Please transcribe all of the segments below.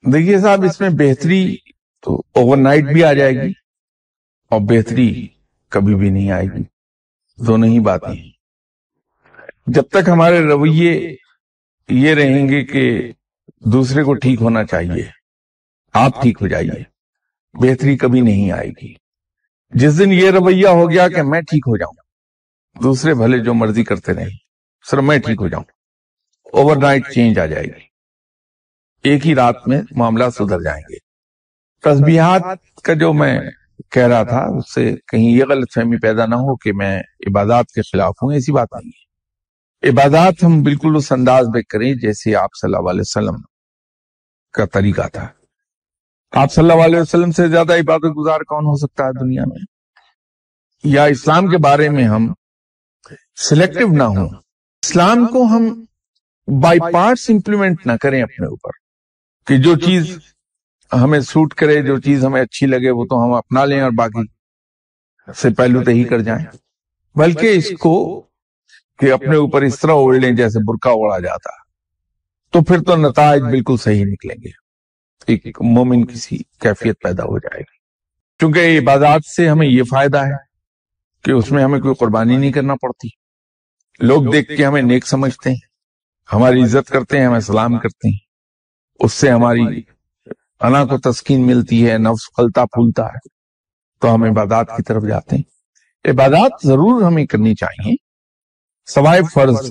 دیکھیے صاحب، اس میں بہتری تو اوور نائٹ بھی آ جائے گی اور بہتری کبھی بھی نہیں آئے گی، دونوں ہی باتیں ہیں۔ جب تک ہمارے رویے یہ رہیں گے کہ دوسرے کو ٹھیک ہونا چاہیے، آپ ٹھیک ہو جائیے، بہتری کبھی نہیں آئے گی۔ جس دن یہ رویہ ہو گیا کہ میں ٹھیک ہو جاؤں، دوسرے بھلے جو مرضی کرتے رہیں، صرف میں ٹھیک ہو جاؤں، اوور نائٹ چینج آ جائے گی، ایک ہی رات میں معاملات سدھر جائیں گے۔ تسبیحات کا جو میں کہہ رہا تھا، اس سے کہیں یہ غلط فہمی پیدا نہ ہو کہ میں عبادات کے خلاف ہوں، ایسی بات نہیں ہے۔ عبادات ہم بالکل اس انداز میں کریں جیسے آپ صلی اللہ علیہ وسلم کا طریقہ تھا۔ آپ صلی اللہ علیہ وسلم سے زیادہ عبادت گزار کون ہو سکتا ہے دنیا میں؟ یا اسلام کے بارے میں ہم سلیکٹو نہ ہوں، اسلام کو ہم بائی پارٹس امپلیمنٹ نہ کریں اپنے اوپر، کہ جو چیز ہمیں سوٹ کرے، جو چیز ہمیں اچھی لگے وہ تو ہم اپنا لیں اور باقی سے پہلو تہی کر جائیں، بلکہ اس کو کہ اپنے اوپر اس طرح اوڑھ لیں جیسے برقع اوڑھا جاتا، تو پھر تو نتائج بالکل صحیح نکلیں گے، ایک مومن کسی کیفیت پیدا ہو جائے گی۔ چونکہ عبادات سے ہمیں یہ فائدہ ہے کہ اس میں ہمیں کوئی قربانی نہیں کرنا پڑتی، لوگ دیکھ کے ہمیں نیک سمجھتے ہیں، ہماری عزت کرتے ہیں، ہمیں سلام کرتے ہیں، اس سے ہماری انا کو تسکین ملتی ہے، نفس پھلتا پھولتا ہے، تو ہم عبادات کی طرف جاتے ہیں۔ عبادات ضرور ہمیں کرنی چاہیے سوائے فرض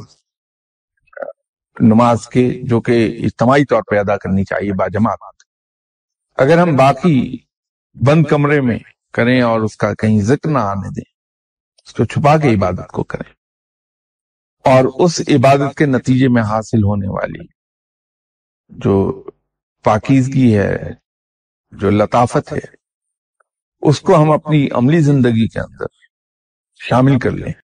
نماز کے، جو کہ اجتماعی طور پہ ادا کرنی چاہیے باجماعت۔ اگر ہم باقی بند کمرے میں کریں اور اس کا کہیں ذکر نہ آنے دیں، اس کو چھپا کے عبادت کو کریں، اور اس عبادت کے نتیجے میں حاصل ہونے والی جو پاکیزگی ہے، جو لطافت ہے، اس کو ہم اپنی عملی زندگی کے اندر شامل کر لیں۔